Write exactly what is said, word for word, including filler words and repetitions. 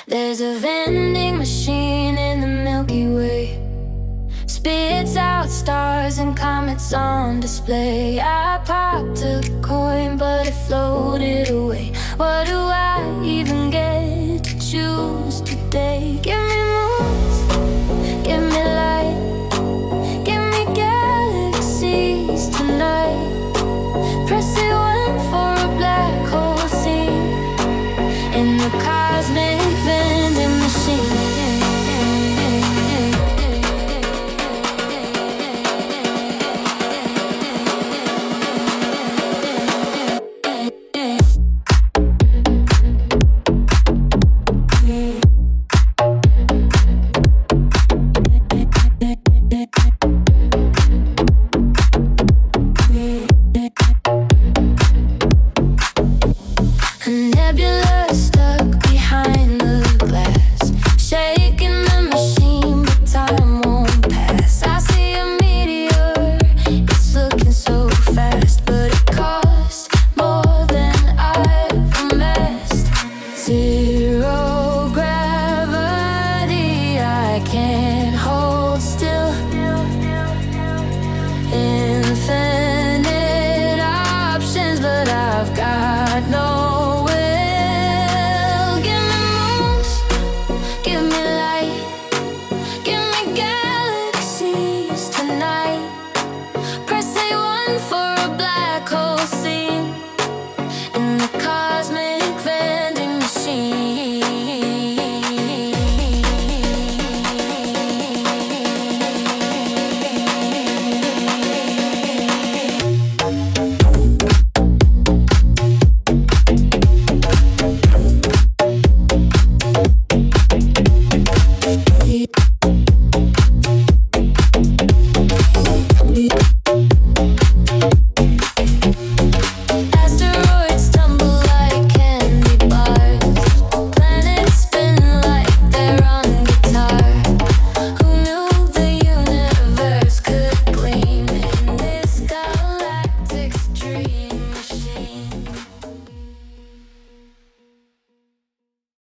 There's a vending machine in the Milky Way, spits out stars and comets on display. I popped a coin, but it floated away. What do I even get to choose today?